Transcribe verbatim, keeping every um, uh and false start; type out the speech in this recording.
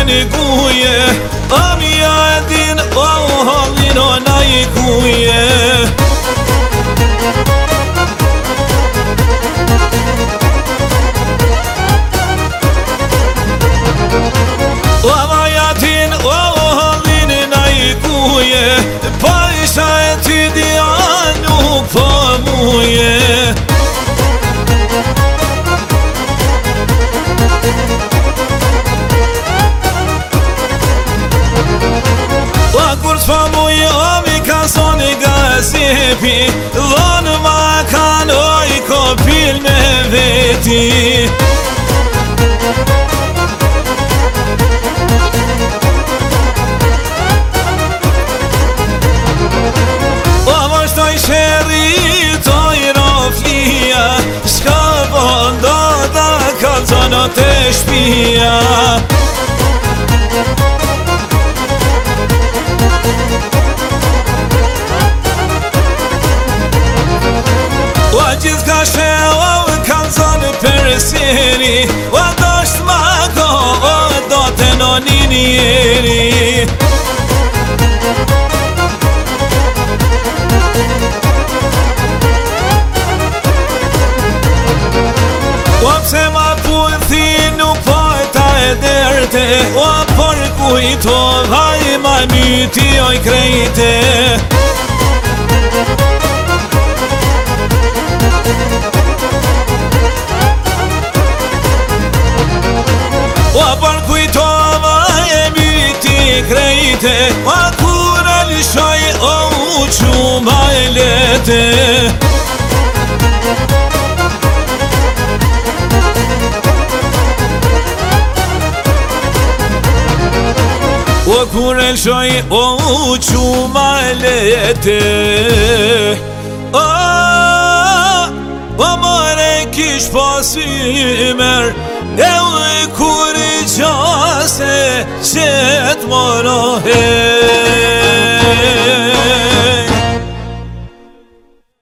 një kuje Amja e din o hallin o na i kuje O amaja din o hallin na i kuje Pa isha e ty dia nuk po muje Kur s'fa muje o mi ka soni gazepi Dhonë ma kanoj kopil me veti O vështoj sheri toj roflia Shka bondo da kalzono të shpia Gjithë ka sheo kanë zonë për siri O do shtë ma ko, o do të nonin jeri O pse ma puthi nuk po e ta e derte O por kujto vaj ma myti oj krejte O për kujtova e myti krejte O kur e lishoj o u quma e lete O kur e lishoj o u quma e lete O, o more kish pasimer E u kur i qase qëtë morohet